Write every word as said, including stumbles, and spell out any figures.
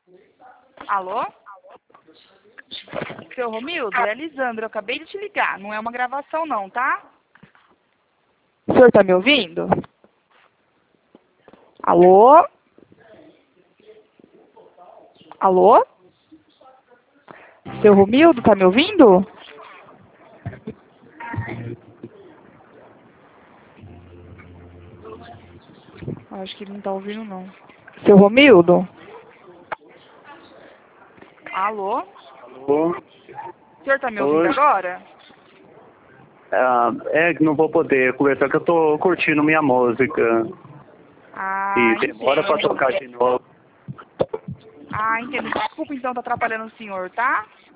Alô? Seu Romildo, é a Lisandra, eu acabei de te ligar. Não é uma gravação não, tá? O senhor tá me ouvindo? Alô? Alô? Seu Romildo, tá me ouvindo? Acho que ele não tá ouvindo não. Seu Romildo? Alô? Alô? O senhor tá me ouvindo Oi. agora? Ah, é que não vou poder conversar, que eu tô curtindo minha música. Ah, E demora pra entendo. tocar de novo. Ah, entendo. Desculpa então tá atrapalhando o senhor, tá?